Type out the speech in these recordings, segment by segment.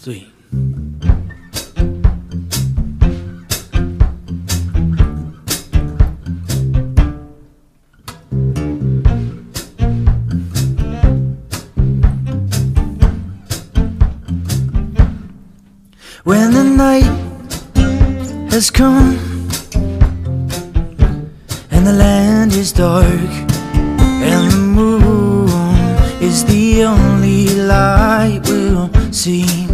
3. When the night has come and the land is dark and the moon is the only light we'll see,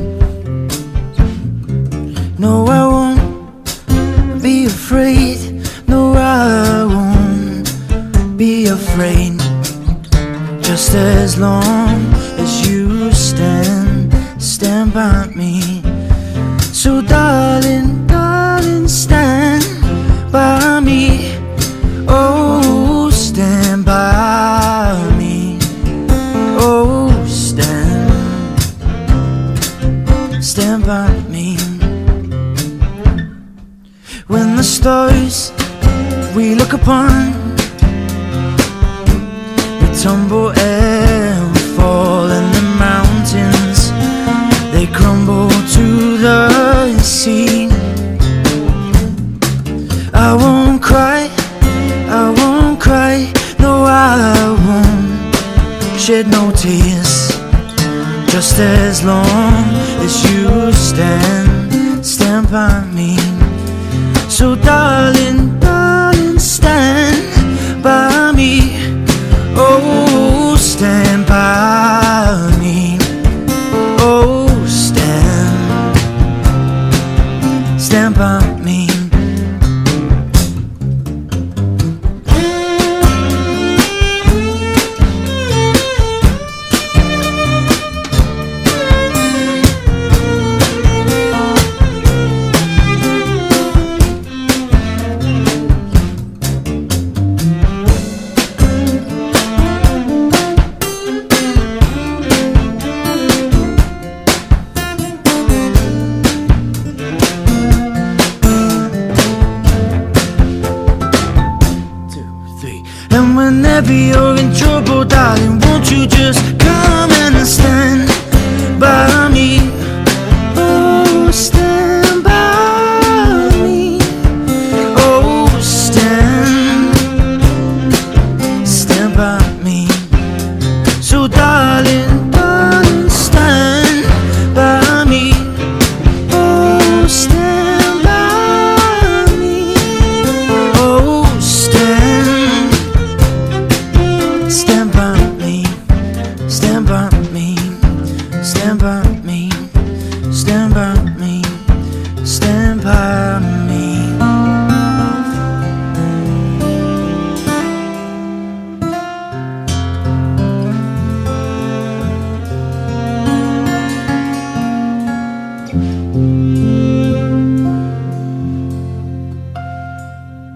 no, I won't be afraid. No, I won't be afraid, just as long as you stand by me. So darling, darling, stand by me. Oh, stand by me. Oh, stand by me. When the stars we look upon, we tumble and we fall, and the mountains, they crumble to the sea. I won't cry, I won't cry. No, I won't shed no tears, just as long as you stand by me. So darling, darling, stand by me. Oh, stand by me. Oh, stand by me. And whenever you're in trouble, darling, won't you just come and stand by me? Oh, stand by me. Oh, stand by me. So darling, darling, stand by me. Oh, stand by me. Oh, stand by me, stand by me, stand by me, stand by me.